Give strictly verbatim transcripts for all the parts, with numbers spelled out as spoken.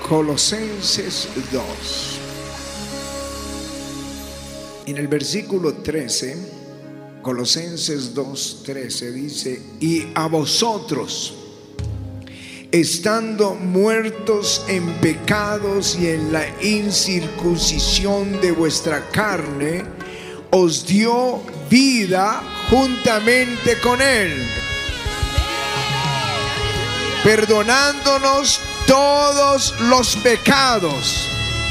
Colosenses dos. En el versículo trece, Colosenses dos, trece dice: y a vosotros, estando muertos en pecados y en la incircuncisión de vuestra carne, os dio vida juntamente con Él, perdonándonos todos los pecados,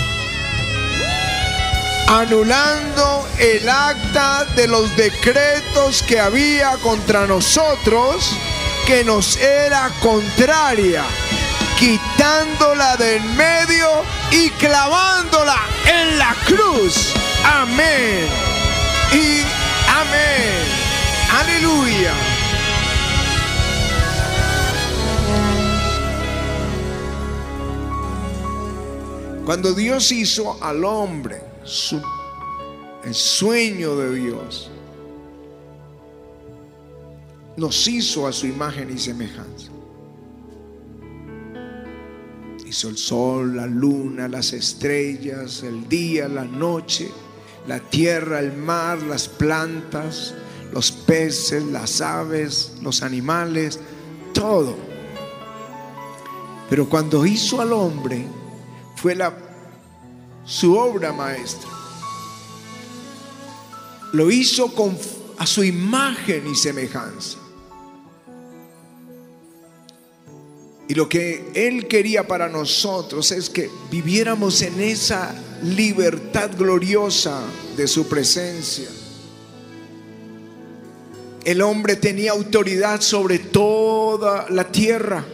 anulando el acta de los decretos que había contra nosotros, que nos era contraria, quitándola del medio y clavándola en la cruz. Amén y amén. Aleluya. Cuando Dios hizo al hombre, su, el sueño de Dios, nos hizo a su imagen y semejanza. Hizo el sol, la luna, las estrellas, el día, la noche, la tierra, el mar, las plantas, los peces, las aves, los animales, todo. Pero cuando hizo al hombre, fue la, su obra maestra. Lo hizo con, a su imagen y semejanza. Y lo que Él quería para nosotros es que viviéramos en esa libertad gloriosa de su presencia. El hombre tenía autoridad sobre toda la tierra,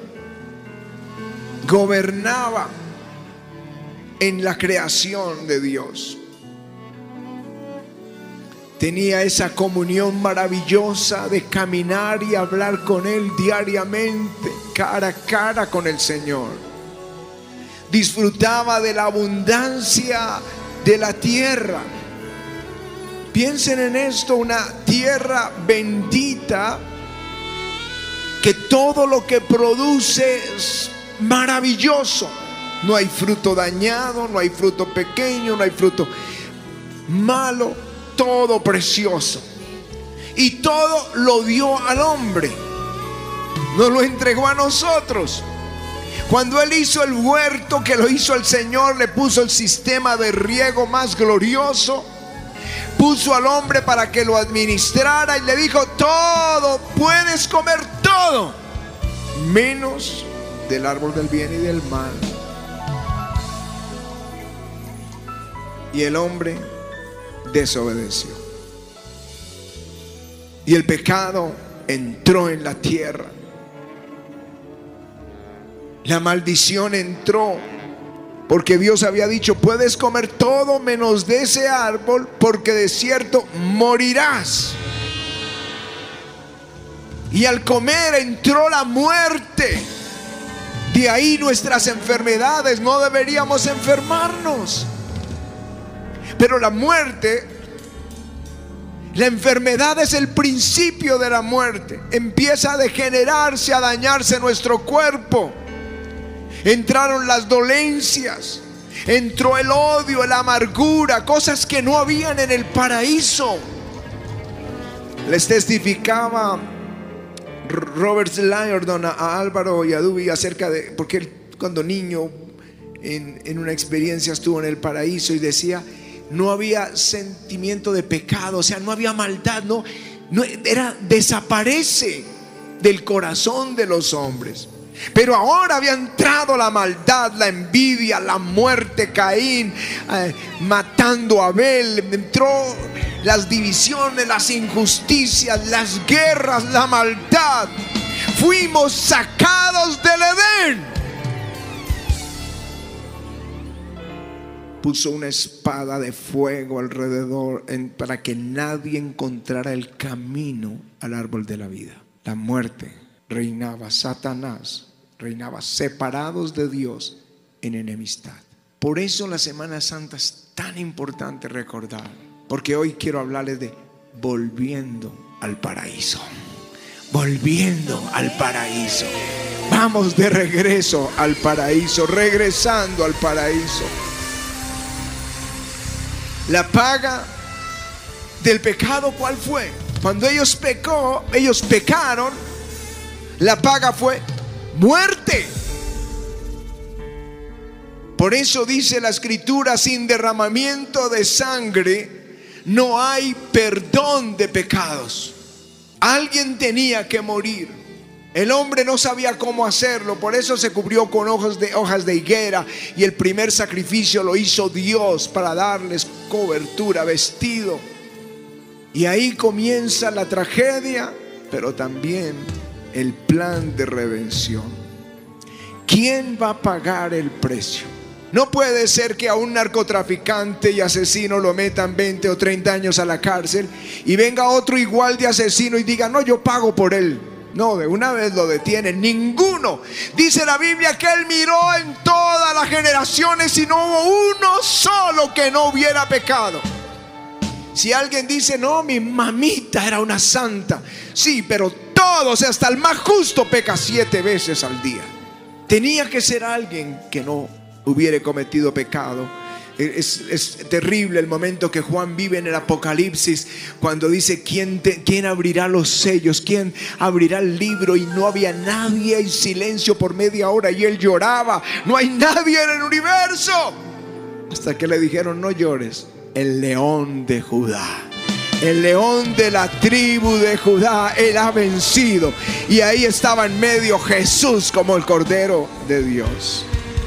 gobernaba en la creación de Dios. Tenía esa comunión maravillosa de caminar y hablar con Él diariamente, cara a cara con el Señor. Disfrutaba de la abundancia de la tierra. Piensen en esto, una tierra bendita, que todo lo que produce es maravilloso. No hay fruto dañado, no hay fruto pequeño, no hay fruto malo, todo precioso. Y todo lo dio al hombre, nos lo entregó a nosotros. Cuando Él hizo el huerto, que lo hizo el Señor, le puso el sistema de riego más glorioso, puso al hombre para que lo administrara y le dijo: todo, puedes comer todo, menos del árbol del bien y del mal. Y el hombre desobedeció, y el pecado entró en la tierra. La maldición entró, porque Dios había dicho: puedes comer todo menos de ese árbol, porque de cierto morirás. Y al comer entró la muerte. De ahí nuestras enfermedades. No deberíamos enfermarnos, pero la muerte, la enfermedad es el principio de la muerte. Empieza a degenerarse, a dañarse nuestro cuerpo. Entraron las dolencias, entró el odio, la amargura, cosas que no habían en el paraíso. Les testificaba Robert Liardon a Álvaro y a Duby acerca de, porque él cuando niño en, en una experiencia estuvo en el paraíso y decía: no había sentimiento de pecado, o sea, no había maldad, no, no era, desaparece del corazón de los hombres. Pero ahora había entrado la maldad, la envidia, la muerte, Caín eh, matando a Abel, entró las divisiones, las injusticias, las guerras, la maldad. Fuimos sacados del Edén. Puso una espada de fuego alrededor en, para que nadie encontrara el camino al árbol de la vida. La muerte reinaba, Satanás reinaba, separados de Dios en enemistad. Por eso la Semana Santa es tan importante recordar, porque hoy quiero hablarles de volviendo al paraíso. Volviendo al paraíso. vamos de regreso al paraíso, regresando al paraíso. La paga del pecado, ¿cuál fue? Cuando ellos pecó, ellos pecaron, la paga fue muerte. Por eso dice la Escritura: sin derramamiento de sangre no hay perdón de pecados. Alguien tenía que morir. El hombre no sabía cómo hacerlo, por eso se cubrió con hojas de, hojas de higuera, y el primer sacrificio lo hizo Dios para darles cobertura, vestido. Y ahí comienza la tragedia, pero también el plan de redención. ¿Quién va a pagar el precio? No puede ser que a un narcotraficante y asesino lo metan veinte o treinta años a la cárcel y venga otro igual de asesino y diga: no, yo pago por él. No, de una vez lo detienen. Ninguno. Dice la Biblia que él miró en todas las generaciones y no hubo uno solo que no hubiera pecado. Si alguien dice: no, mi mamita era una santa. Sí, pero todos, hasta el más justo, peca siete veces al día. Tenía que ser alguien que no hubiera cometido pecado. Es, es terrible el momento que Juan vive en el Apocalipsis, cuando dice: ¿quién, te, ¿quién abrirá los sellos? ¿Quién abrirá el libro? Y no había nadie, y silencio por media hora, y él lloraba: no hay nadie en el universo. Hasta que le dijeron: no llores, el león de Judá, el león de la tribu de Judá, él ha vencido. Y ahí estaba en medio Jesús como el Cordero de Dios.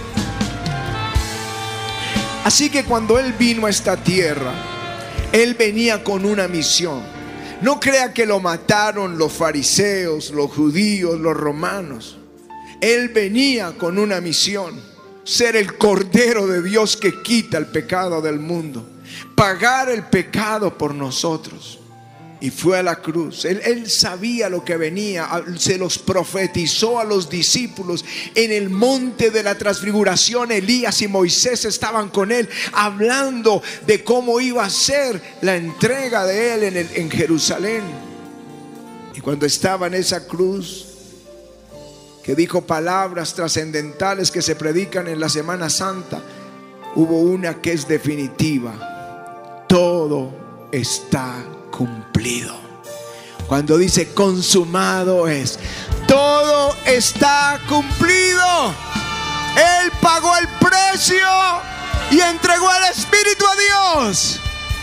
Así que cuando él vino a esta tierra, él venía con una misión. No crea que lo mataron los fariseos, los judíos, los romanos. Él venía con una misión: ser el Cordero de Dios que quita el pecado del mundo, pagar el pecado por nosotros. Y fue a la cruz. Él, él sabía lo que venía. Se los profetizó a los discípulos. En el monte de la transfiguración, Elías y Moisés estaban con él, hablando de cómo iba a ser la entrega de él en, el, en Jerusalén. Y cuando estaba en esa cruz, que dijo palabras trascendentales que se predican en la Semana Santa, hubo una que es definitiva: todo está cumplido. Cuando dice consumado es, todo está cumplido. Él pagó el precio y entregó el Espíritu a Dios.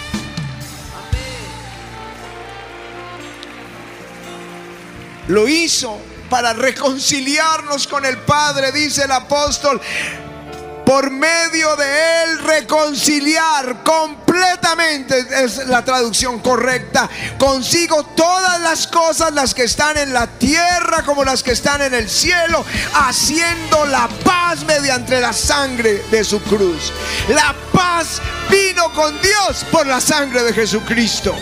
Lo hizo para reconciliarnos con el Padre, dice el apóstol: por medio de él reconciliar completamente, es la traducción correcta, consigo todas las cosas, las que están en la tierra como las que están en el cielo, haciendo la paz mediante la sangre de su cruz. La paz vino con Dios por la sangre de Jesucristo.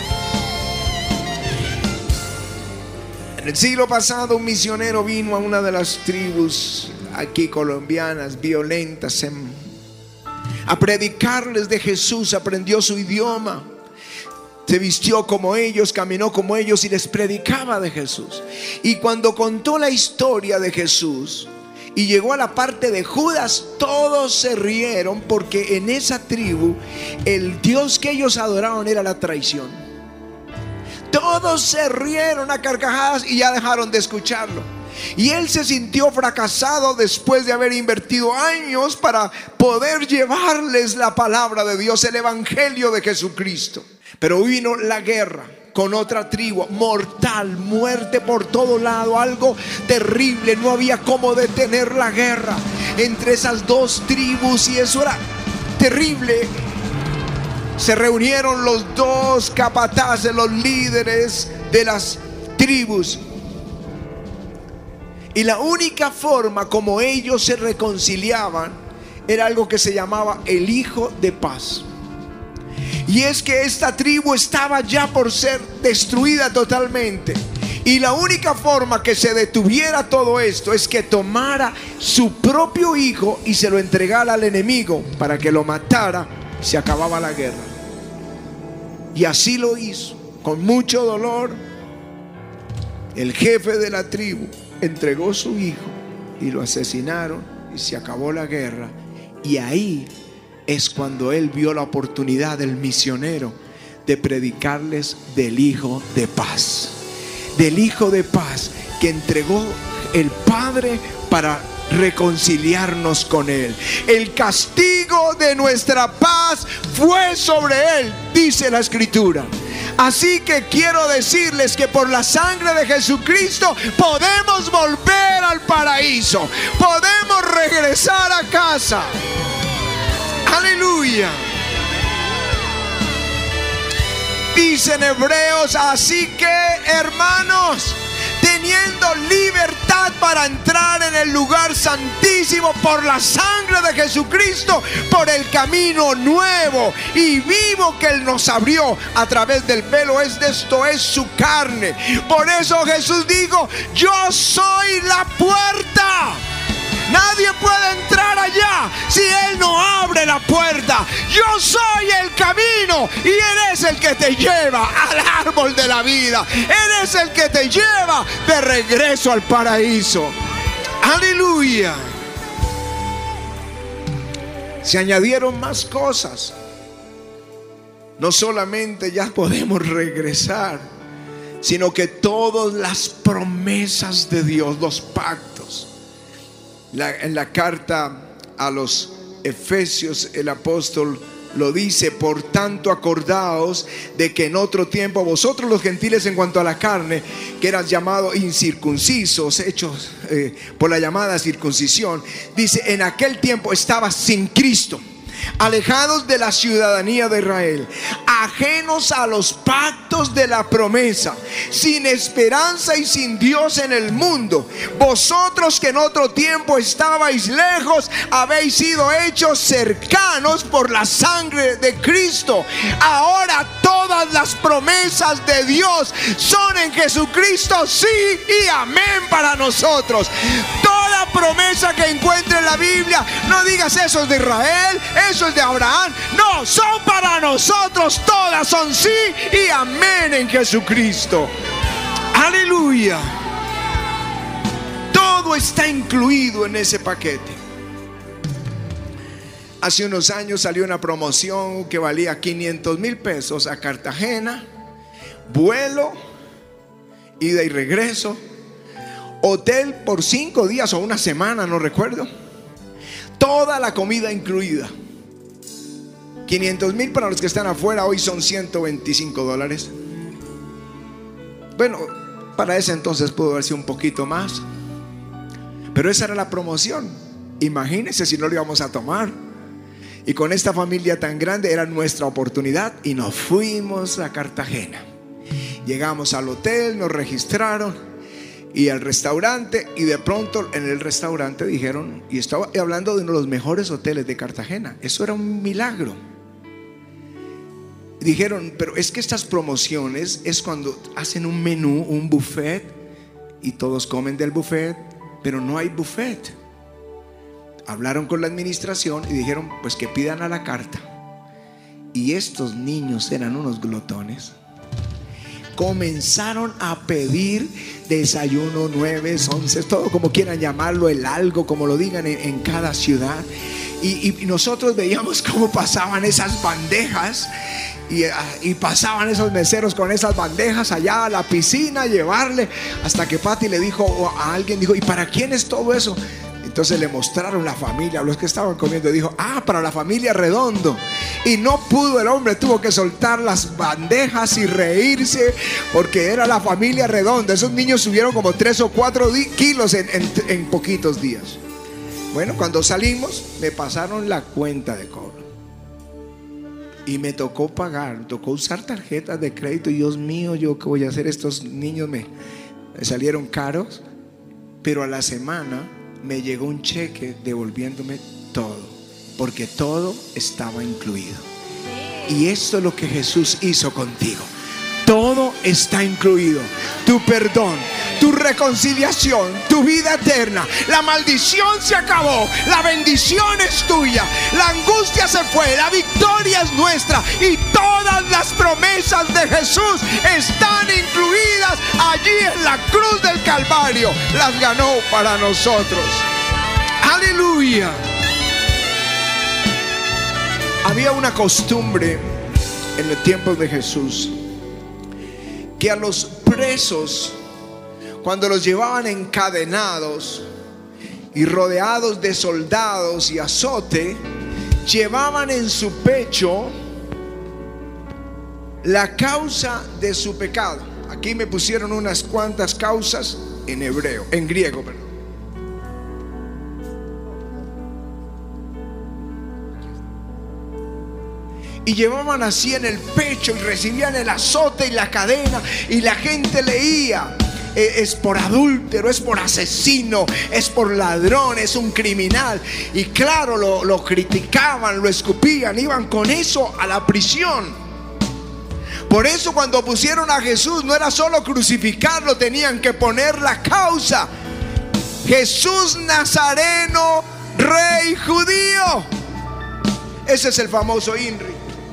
En el siglo pasado, un misionero vino a una de las tribus aquí colombianas violentas en, a predicarles de Jesús. Aprendió su idioma, se vistió como ellos, caminó como ellos y les predicaba de Jesús. Y cuando contó la historia de Jesús y llegó a la parte de Judas, todos se rieron, porque en esa tribu el Dios que ellos adoraban era la traición. Todos se rieron a carcajadas y ya dejaron de escucharlo. Y él se sintió fracasado después de haber invertido años para poder llevarles la palabra de Dios, el evangelio de Jesucristo. Pero vino la guerra con otra tribu, mortal, muerte por todo lado, algo terrible. No había cómo detener la guerra entre esas dos tribus, y eso era terrible. Se reunieron los dos capataces, los líderes de las tribus, y la única forma como ellos se reconciliaban era algo que se llamaba el Hijo de Paz. Y es que esta tribu estaba ya por ser destruida totalmente, y la única forma que se detuviera todo esto es que tomara su propio hijo y se lo entregara al enemigo para que lo matara. Se acababa la guerra. Y así lo hizo, con mucho dolor. El jefe de la tribu entregó su hijo y lo asesinaron y se acabó la guerra. Y ahí es cuando él vio la oportunidad del misionero de predicarles del Hijo de paz, del Hijo de paz que entregó el Padre para reconciliarnos con Él. El castigo de nuestra paz fue sobre Él, dice la Escritura. Así que quiero decirles que por la sangre de Jesucristo podemos volver al paraíso, podemos regresar a casa. Aleluya. Dicen Hebreos, así que hermanos, teniendo libertad para entrar en el lugar santísimo por la sangre de Jesucristo, por el camino nuevo y vivo que Él nos abrió a través del velo, es de esto es su carne. Por eso Jesús dijo, yo soy la puerta. Nadie puede entrar allá si Él no abre la puerta. Yo soy el camino y Él es el que te lleva al árbol de la vida. Él es el que te lleva de regreso al paraíso. Aleluya. Se añadieron más cosas. No solamente ya podemos regresar, sino que todas las promesas de Dios, los pactos. La, en la carta a los Efesios el apóstol lo dice: por tanto acordaos de que en otro tiempo vosotros los gentiles en cuanto a la carne, que eran llamados incircuncisos, hechos eh, por la llamada circuncisión, dice, en aquel tiempo estabas sin Cristo, alejados de la ciudadanía de Israel, ajenos a los pactos de la promesa, sin esperanza y sin Dios en el mundo. Vosotros que en otro tiempo estabais lejos, habéis sido hechos cercanos por la sangre de Cristo. Ahora todas las promesas de Dios son en Jesucristo, sí y amén para nosotros. Toda promesa que encuentre en la Biblia, no digas eso es de Israel, eso es de Abraham. No, son para nosotros. Todas son sí y amén en Jesucristo. Aleluya. Todo está incluido en ese paquete. Hace unos años salió una promoción que valía quinientos mil pesos a Cartagena, vuelo, ida y regreso, hotel por cinco días o una semana, no recuerdo, toda la comida incluida. quinientos mil para los que están afuera, hoy son ciento veinticinco dólares. Bueno, para ese entonces pudo haber sido un poquito más, pero esa era la promoción. Imagínense si no lo íbamos a tomar. Y con esta familia tan grande era nuestra oportunidad y nos fuimos a Cartagena. Llegamos al hotel, nos registraron y al restaurante, y de pronto en el restaurante dijeron, y estaba hablando de uno de los mejores hoteles de Cartagena, eso era un milagro. Dijeron, pero es que estas promociones es cuando hacen un menú, un buffet, y todos comen del buffet, pero no hay buffet. Hablaron con la administración y dijeron, pues que pidan a la carta. Y estos niños eran unos glotones. Comenzaron a pedir desayuno, nueve, once, todo como quieran llamarlo, el algo, como lo digan en, en cada ciudad. Y, y nosotros veíamos cómo pasaban esas bandejas. Y, y pasaban esos meseros con esas bandejas allá a la piscina a llevarle, hasta que Pati le dijo a alguien, dijo, ¿y para quién es todo eso? Entonces le mostraron la familia, los que estaban comiendo, y dijo, ah, para la familia Redondo. Y no pudo el hombre, tuvo que soltar las bandejas y reírse, porque era la familia Redondo. Esos niños subieron como tres o cuatro kilos en, en, en poquitos días. Bueno, cuando salimos me pasaron la cuenta de cobro y me tocó pagar, me tocó usar tarjetas de crédito. Dios mío, ¿yo qué voy a hacer? Estos niños me, me salieron caros. Pero a la semana me llegó un cheque devolviéndome todo, porque todo estaba incluido. Y esto es lo que Jesús hizo contigo. Todo está incluido. Tu perdón, tu reconciliación, tu vida eterna. La maldición se acabó, la bendición es tuya, la angustia se fue, la victoria es nuestra, y todo todas las promesas de Jesús están incluidas allí en la cruz del Calvario. Las ganó para nosotros. Aleluya. Había una costumbre en el tiempo de Jesús que a los presos, cuando los llevaban encadenados y rodeados de soldados y azote, llevaban en su pecho la causa de su pecado. Aquí me pusieron unas cuantas causas en hebreo, en griego, perdón. Y llevaban así en el pecho y recibían el azote y la cadena, y la gente leía: es por adúltero, es por asesino, es por ladrón, es un criminal. Y claro, lo, lo criticaban, lo escupían, iban con eso a la prisión. Por eso cuando pusieron a Jesús, no era solo crucificarlo, tenían que poner la causa: Jesús Nazareno, rey judío. Ese es el famoso INRI.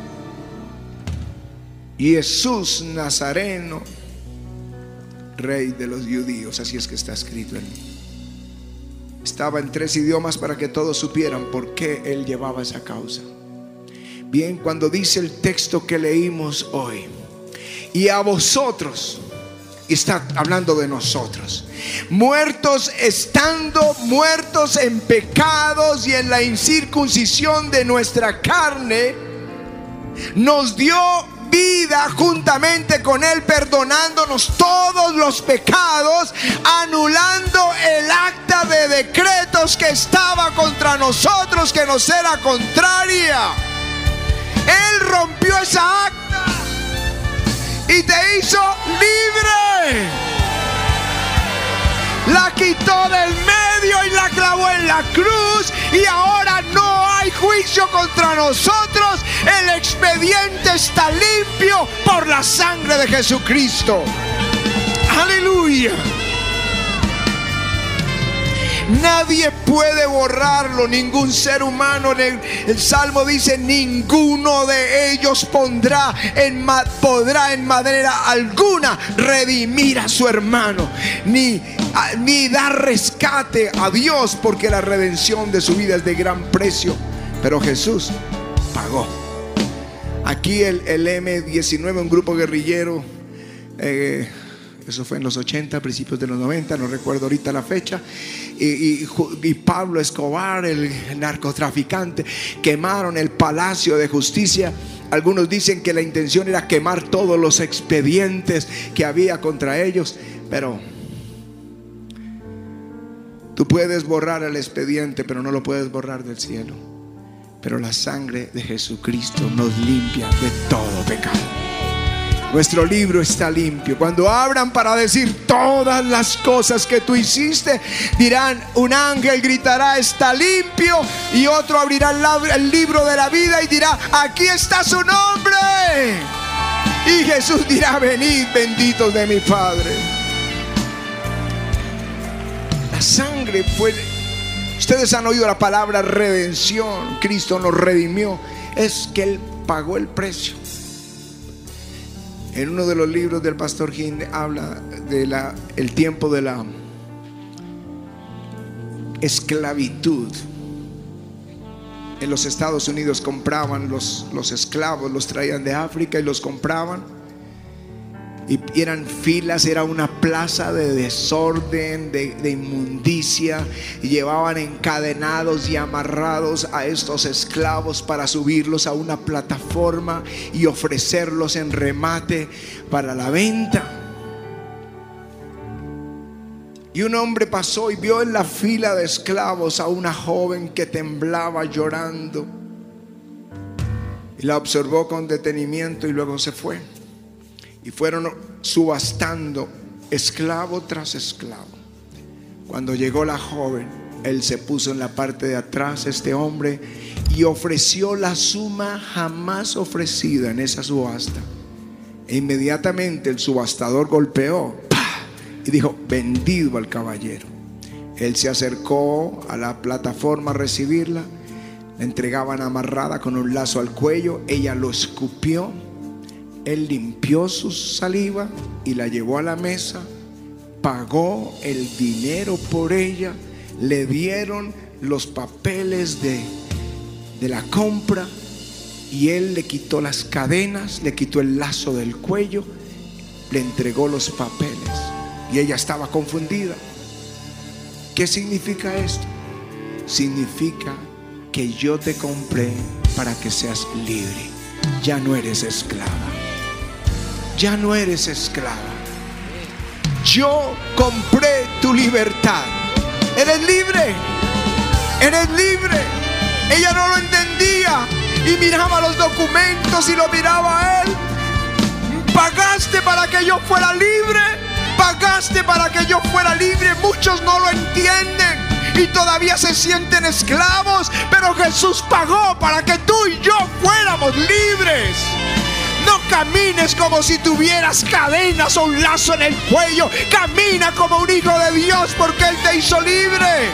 Jesús Nazareno, rey de los judíos. Así es que está escrito en mí. Estaba en tres idiomas para que todos supieran por qué él llevaba esa causa. Bien, cuando dice el texto que leímos hoy: y a vosotros, y está hablando de nosotros, muertos estando, muertos en pecados y en la incircuncisión de nuestra carne, nos dio vida juntamente con él, perdonándonos todos los pecados, anulando el acta de decretos que estaba contra nosotros, que nos era contraria. Él rompió esa acta y te hizo libre. La quitó del medio y la clavó en la cruz, y ahora no hay juicio contra nosotros. El expediente está limpio por la sangre de Jesucristo. Aleluya. Nadie puede borrarlo, ningún ser humano. El, el Salmo dice: ninguno de ellos pondrá en, podrá en manera alguna redimir a su hermano, ni, a, ni dar rescate a Dios, porque la redención de su vida es de gran precio. Pero Jesús pagó. Aquí el, el eme diecinueve, un grupo guerrillero, eh, eso fue en los ochenta, principios de los noventa, no recuerdo ahorita la fecha. Y, y, y Pablo Escobar, el narcotraficante, quemaron el Palacio de Justicia. Algunos dicen que la intención era quemar todos los expedientes que había contra ellos. Pero tú puedes borrar el expediente, pero no lo puedes borrar del cielo. Pero la sangre de Jesucristo nos limpia de todo pecado. Nuestro libro está limpio. Cuando abran para decir todas las cosas que tú hiciste, dirán: un ángel gritará: está limpio. Y otro abrirá el libro de la vida y dirá: aquí está su nombre. Y Jesús dirá: venid, benditos de mi Padre. La sangre fue... Ustedes han oído la palabra redención. Cristo nos redimió. Es que Él pagó el precio. En uno de los libros del pastor Gin habla de la, el tiempo de la esclavitud. En los Estados Unidos compraban los, los esclavos, los traían de África y los compraban. Y eran filas, era una plaza de desorden, de, de inmundicia. Y llevaban encadenados y amarrados a estos esclavos para subirlos a una plataforma y ofrecerlos en remate para la venta. Y un hombre pasó y vio en la fila de esclavos a una joven que temblaba llorando. Y la observó con detenimiento y luego se fue. Y fueron subastando esclavo tras esclavo. Cuando llegó la joven, él se puso en la parte de atrás, este hombre, y ofreció la suma jamás ofrecida en esa subasta. E inmediatamente el subastador golpeó, ¡pah!, y dijo: vendido al caballero. Él se acercó a la plataforma a recibirla. La entregaban amarrada con un lazo al cuello. Ella lo escupió Él limpió su saliva y la llevó a la mesa, pagó el dinero por ella, le dieron los papeles de, de la compra, y él le quitó las cadenas, le quitó el lazo del cuello, le entregó los papeles, y ella estaba confundida. ¿Qué significa esto? Significa que yo te compré para que seas libre. Ya no eres esclava. Ya no eres esclava. Yo compré tu libertad. Eres libre. Eres libre. Ella no lo entendía y miraba los documentos y lo miraba a él. Pagaste para que yo fuera libre. Pagaste para que yo fuera libre. Muchos no lo entienden y todavía se sienten esclavos, pero Jesús pagó para que tú y yo fuéramos libres. No camines como si tuvieras cadenas o un lazo en el cuello. Camina como un hijo de Dios, porque Él te hizo libre.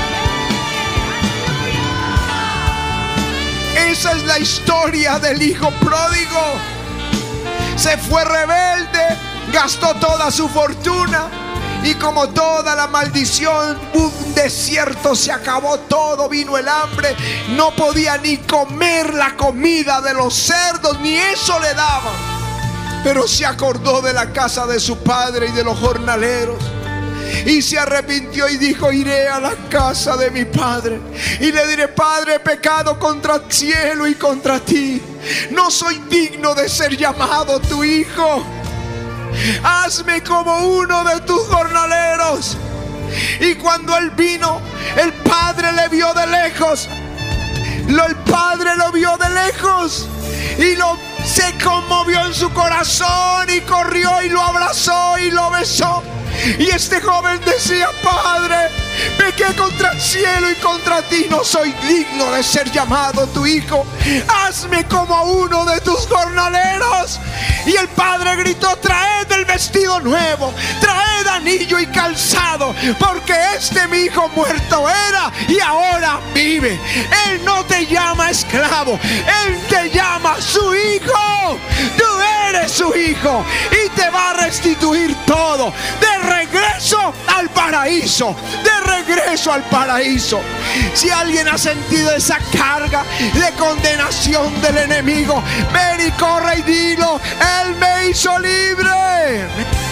Esa es la historia del hijo pródigo. Se fue rebelde, gastó toda su fortuna, y como toda la maldición, un desierto, se acabó todo, vino el hambre, no podía ni comer la comida de los cerdos, ni eso le daban. Pero se acordó de la casa de su padre y de los jornaleros, y se arrepintió y dijo: iré a la casa de mi padre y le diré: Padre, he pecado contra el cielo y contra ti, no soy digno de ser llamado tu hijo. Hazme como uno de tus jornaleros. Y cuando él vino, el padre le vio de lejos. Lo, el padre lo vio de lejos y lo, se conmovió en su corazón, y corrió y lo abrazó y lo besó. Y este joven decía: Padre, pequé contra el cielo y contra ti, no soy digno de ser llamado tu hijo. Hazme como a uno de tus jornaleros. Y el padre gritó: traed el vestido nuevo, traed anillo y calzado, porque este mi hijo muerto era y ahora vive. Él no te llama esclavo, Él te llama su hijo. Tú eres su hijo y te va a restituir todo. De regreso al paraíso, de regreso al paraíso. Si alguien ha sentido esa carga de condenación del enemigo, ven y corre y dilo: Él me hizo libre.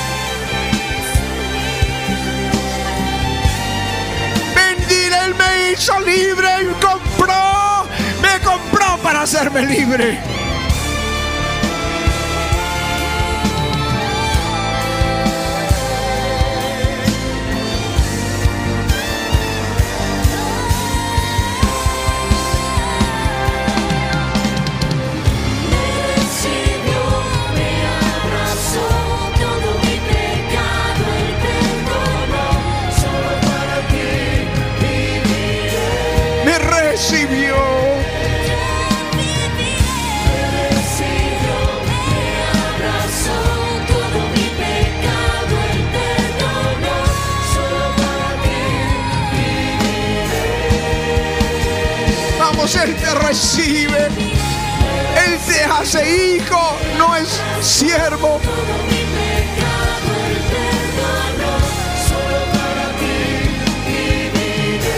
Ven, dile: Él me hizo libre y compró, me compró para hacerme libre. Recibió, me abrazó, todo mi pecado Él perdonó, solo para ti viviré. vamos, Él te recibe, Él te hace hijo, no es siervo. Todo mi pecado Él perdonó, solo para ti viviré.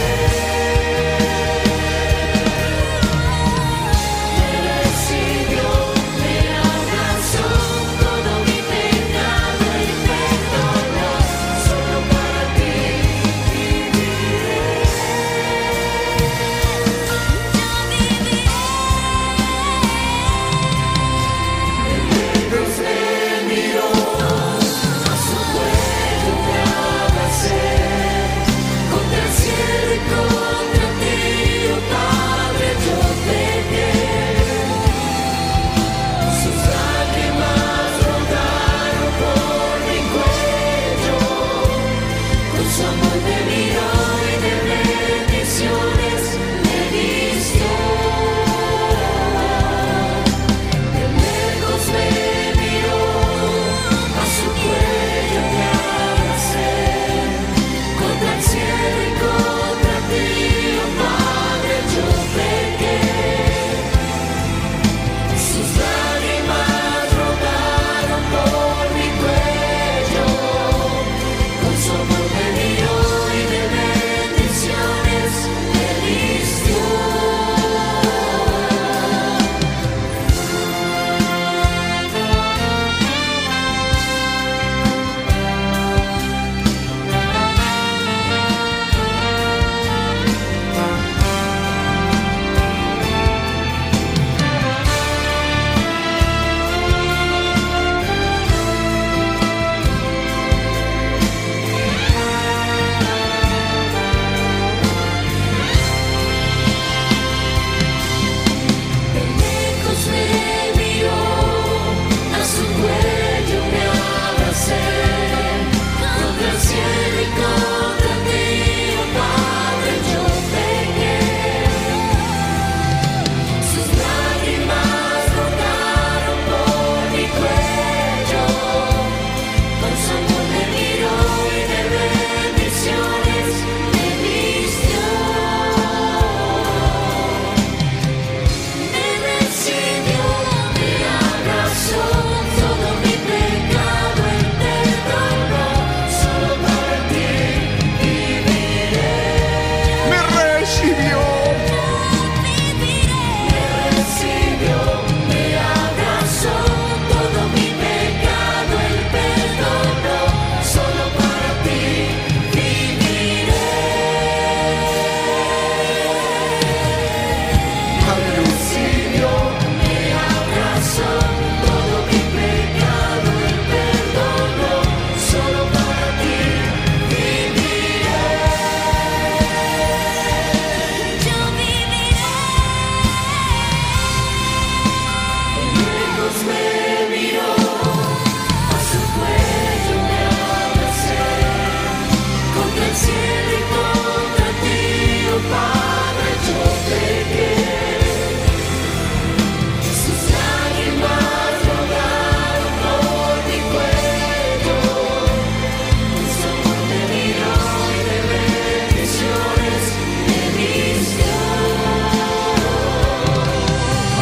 Sus lágrimas rodaron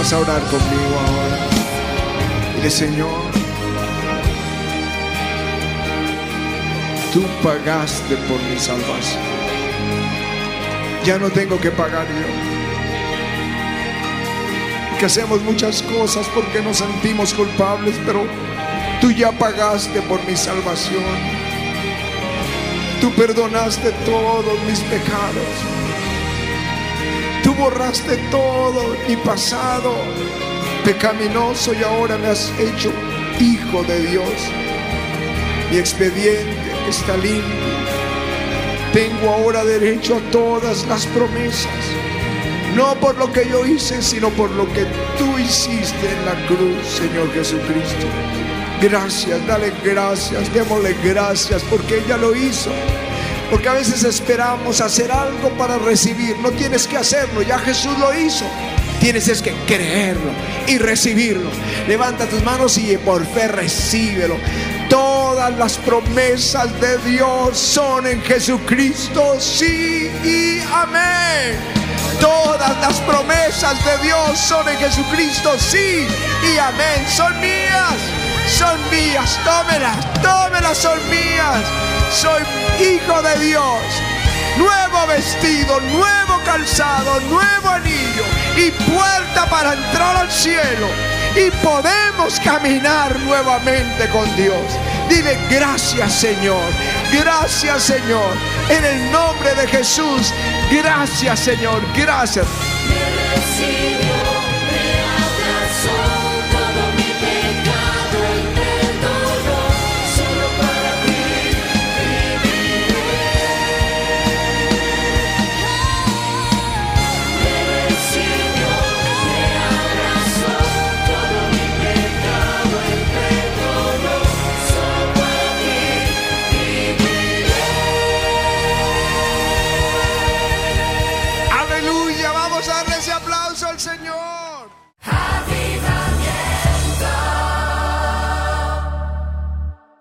Vas a orar conmigo ahora. Dile: Señor, tú pagaste por mi salvación. Ya no tengo que pagar yo. Que hacemos muchas cosas porque nos sentimos culpables, pero tú ya pagaste por mi salvación. Tú perdonaste todos mis pecados. Tú borraste todo mi pasado pecaminoso y ahora me has hecho hijo de Dios. Mi expediente está limpio. Tengo ahora derecho a todas las promesas. No por lo que yo hice, sino por lo que tú hiciste en la cruz, Señor Jesucristo. Gracias, dale gracias, démosle gracias porque ella lo hizo. Porque a veces esperamos hacer algo para recibir. No tienes que hacerlo, ya Jesús lo hizo. Tienes es que creerlo y recibirlo. Levanta tus manos y por fe recíbelo. Todas las promesas de Dios son en Jesucristo, sí y amén. Todas las promesas de Dios son en Jesucristo, sí y amén. Son mías, son mías. Tómelas, tómelas, son mías. Soy hijo de Dios. Nuevo vestido, nuevo calzado, nuevo anillo y puerta para entrar al cielo. Y podemos caminar nuevamente con Dios. Dile: gracias, Señor. Gracias, Señor. En el nombre de Jesús. Gracias, Señor. Gracias. Me recibió.